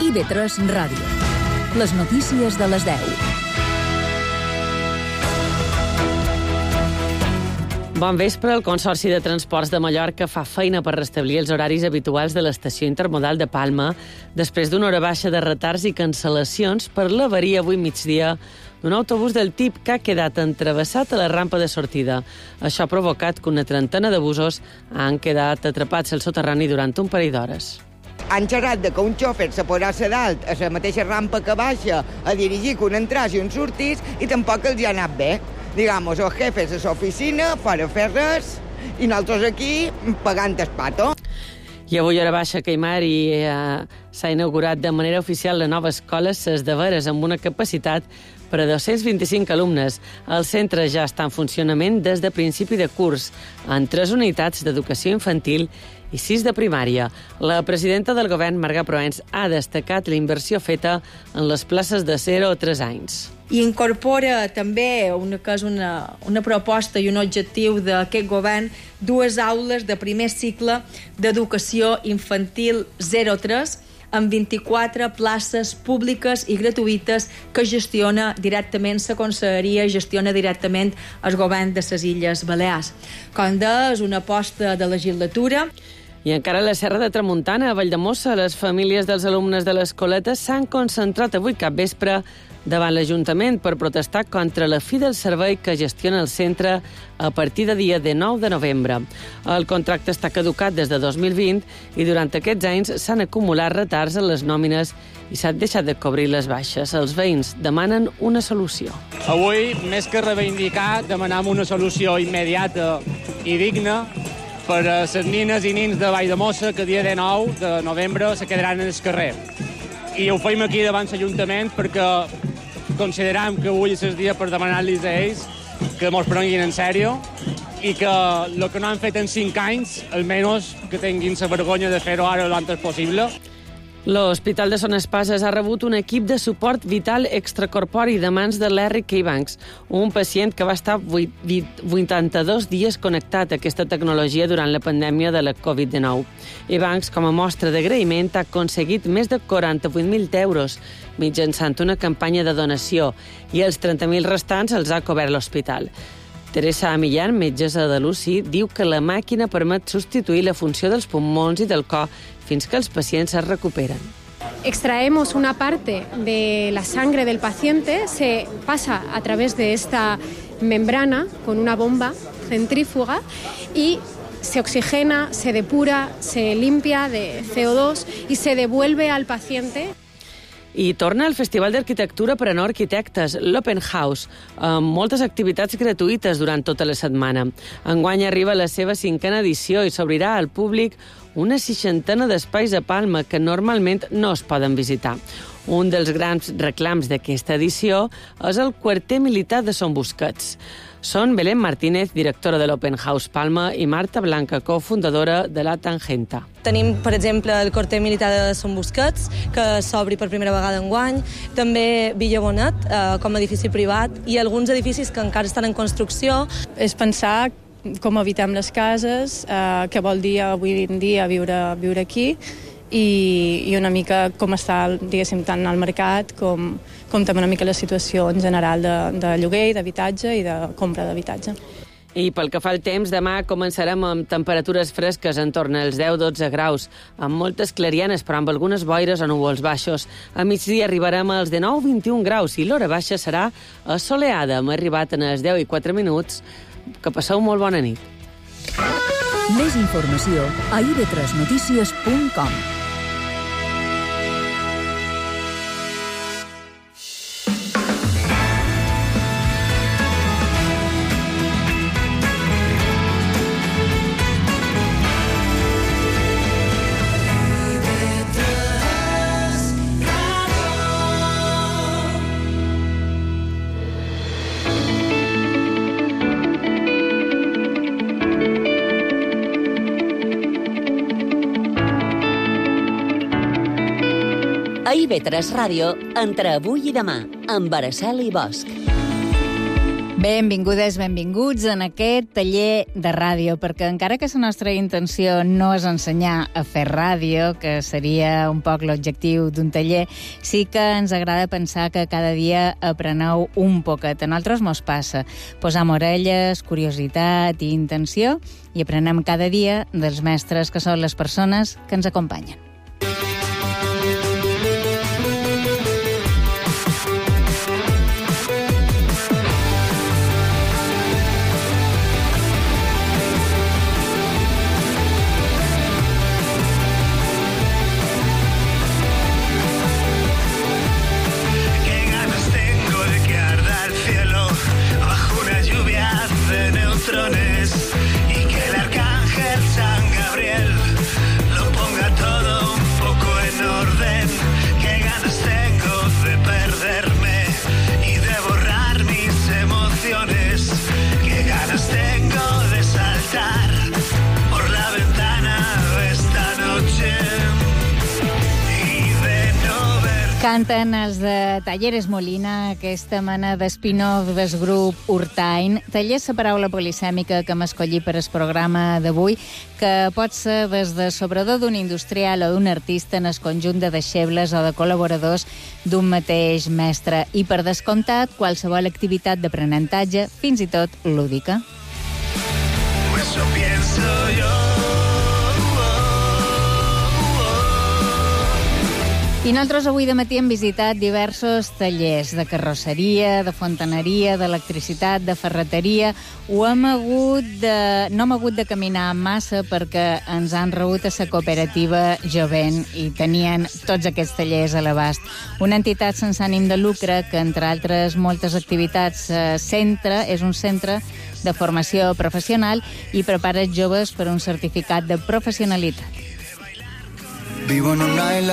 IB3 Ràdio. Les notícies de les 10. Bon vespre. El Consorci de Transports de Mallorca fa feina per restablir els horaris habituals de l'estació intermodal de Palma després d'una hora baixa de retards i cancel·lacions per l'avaria avui migdia d'un autobús del tip que ha quedat entravessat a la rampa de sortida. Això ha provocat que una trentena de busos han quedat atrapats al soterrani durant un parell d'hores. Han xerrat de que un xòfer se podrà ser dalt a la mateixa rampa que baixa a dirigir que un entràs i un sortís i tampoc els hi ha anat bé. Digamos, els jefes de l'oficina fora fer res i nosaltres aquí pagant el pato. I avui a hora baixa a Caimar s'ha inaugurat de manera oficial la nova escola Ses de Veres amb una capacitat per a 225 alumnes. El centre ja està en funcionament des de principi de curs, en 3 unitats d'educació infantil i 6 de primària. La presidenta del govern, Marga Proens, ha destacat la inversió feta en les places de 0 a 3 anys. I incorpora també que és una proposta i un objectiu d'aquest govern, 2 aules de primer cicle d'educació infantil 0-3 amb 24 places públiques i gratuïtes que gestiona directament la Conselleria, gestiona directament el govern de les Illes Balears. Com deia, és una aposta de legislatura. I encara a la Serra de Tramuntana, a Valldemossa, les famílies dels alumnes de l'Escoleta s'han concentrat avui capvespre davant l'Ajuntament per protestar contra la fi del servei que gestiona el centre a partir de dia 19 de novembre. El contracte està caducat des de 2020 i durant aquests anys s'han acumulat retards en les nòmines i s'han deixat de cobrir les baixes. Els veïns demanen una solució. Avui, més que reivindicar, demanem una solució immediata i digna per a les nines i nins de Valldemossa que dia 19 de novembre se quedaran en el carrer. I ho fem aquí davant l'Ajuntament perquè considerem que avui és el dia per demanar-los a ells que mos prenguin en sèrio i que el que no han fet en 5 anys, almenys que tinguin la vergonya de fer-ho ara l'antes possible. L'Hospital de Son Espases ha rebut un equip de suport vital extracorpori de mans de Larry K-Banks, un pacient que va estar 82 dies connectat a aquesta tecnologia durant la pandèmia de la Covid-19. K-Banks, com a mostra d'agraïment, ha aconseguit més de 48.000 euros mitjançant una campanya de donació i els 30.000 restants els ha cobert l'hospital. Teresa Millán, metgessa de l'UCI, diu que la màquina permet substituir la funció dels pulmons i del cor fins que els pacients es recuperen. Extraemos una parte de la sangre del paciente, se pasa a través de esta membrana con una bomba centrífuga y se oxigena, se depura, se limpia de CO2 y se devuelve al paciente. I torna el Festival d'Arquitectura per a no arquitectes, l'Open House, amb moltes activitats gratuïtes durant tota la setmana. Enguany arriba la seva 5a edició i s'obrirà al públic una 60 d'espais a Palma que normalment no es poden visitar. Un dels grans reclams d'aquesta edició és el quarter militar de Son Busquets. Són Belén Martínez, directora de l'Open House Palma, i Marta Blanca, cofundadora de La Tangenta. Tenim, per exemple, el quarter militar de Son Busquets, que s'obri per primera vegada enguany, també Villa Bonet, com a edifici privat, i alguns edificis que encara estan en construcció. És pensar com habitem les cases, què vol dir avui en dia viure aquí, i una mica com està, diguéssim, tant al mercat com també una mica la situació en general de lloguer, d'habitatge i de compra d'habitatge. I pel que fa al temps, demà començarem amb temperatures fresques en torn als 10-12 graus, amb moltes clarianes, però amb algunes boires o núvols baixos. A migdia arribarem als 19-21 graus i l'hora baixa serà assoleada. Hem arribat en els 10:04. Que passeu molt bona nit. Més informació a ib3notícies.com. A IB3 Ràdio, entre avui i demà, amb Araceli Bosch. Benvingudes, benvinguts en aquest taller de ràdio, perquè encara que la nostra intenció no és ensenyar a fer ràdio, que seria un poc l'objectiu d'un taller, sí que ens agrada pensar que cada dia apreneu un poquet. A nosaltres mos passa. Posam orelles, curiositat i intenció i aprenem cada dia dels mestres que són les persones que ens acompanyen. Y que el arcángel San Gabriel lo ponga todo un poco en orden. Qué ganas tengo de perderme y de borrar mis emociones. Qué ganas tengo de saltar por la ventana esta noche y de no ver... Canten els de Talleres Molina, aquesta mena d'espin-off del grup Urtain. Tallers, la paraula polisèmica que hem escollit per al programa d'avui, que pot ser des de sobrador d'un industrial o d'un artista en el conjunt de deixebles o de col·laboradors d'un mateix mestre i, per descomptat, qualsevol activitat d'aprenentatge, fins i tot lúdica. Eso pienso yo. I nosaltres avui de matí hem visitat diversos tallers de carrosseria, de fontaneria, d'electricitat, de ferreteria. No hem hagut de caminar massa perquè ens han rebut a la cooperativa Jovent i tenien tots aquests tallers a l'abast. Una entitat sense ànim de lucre que, entre altres moltes activitats, és un centre de formació professional i prepara joves per un certificat de professionalitat. Vivo en una